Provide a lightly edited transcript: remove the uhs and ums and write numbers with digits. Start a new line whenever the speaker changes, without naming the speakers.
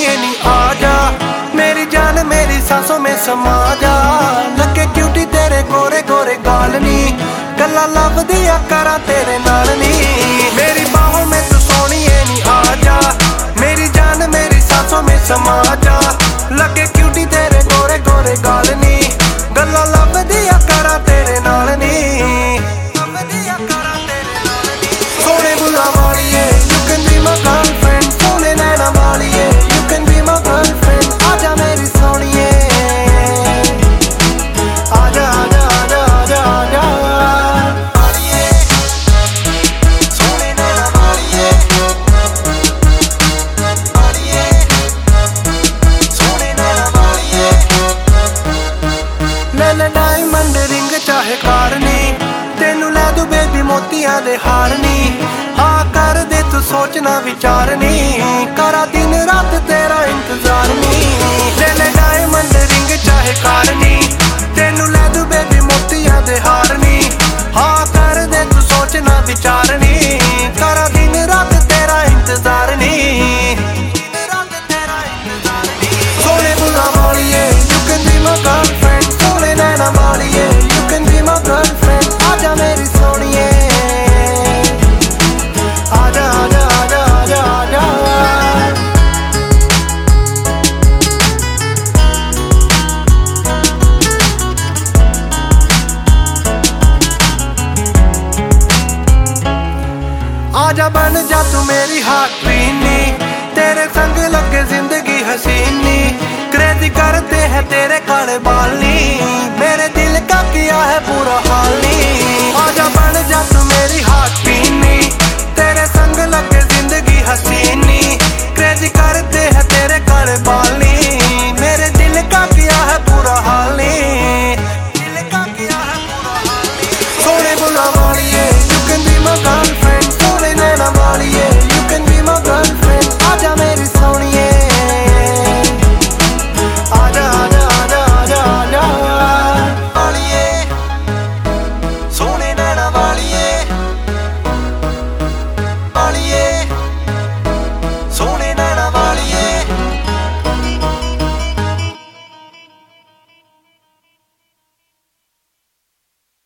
सोनिए नी आजा, मेरी जान मेरी सांसों में समा जा। लगे क्यूटी तेरे गोरे गोरे गाल नी, गल्ला लब दिया करा तेरे नाल नी। मेरी बाहों में तू सोनिए नी आजा, मेरी जान मेरी सांसों में समा जा। लगे क्यूटी तेरे गोरे गोरे गाल नी, गल्ला लब दिया करा तेरे नाल नी। सोने बुला वालिए you can be my girlfriend, सोने नैना वालिए you can be my girlfriend। आजा मेरी सोनिए, आजा आजा आजा आजा आजा वालिए, सोने नैना वालिए, वालिए, सोने नैना वालिए। ले ले डायमंड रिंग चाहे कारनी, तेनू लै दूं बेबी मोतियां दे हारनी। हाँ कर दे तू सोचना विचारनी, करा दिन रात तेरा इंतजार नी। ले ले डायमंड रिंग चाहे कारनी, तेनू लै दूं बेबी मोतियां दे हारनी। हाँ कर दे तू सोचना विचारनी, करा दिन रात तेरा इंतजार नी। सोने बुला वालिए you can be my girlfriend, सोने नैना वालिए you can be my girlfriend। आजा मेरी सोनिए, आजा आजा आजा आजा आजा। आजा बन जा तू मेरी हार्ट क्वीनी, तेरे संग लगे जिंदगी हसीनी। क्रेजी करते हैं तेरे काले बाल नी, मेरे दिल का किया है पूरा हाल नी। आजा बन जा तू मेरी हार्ट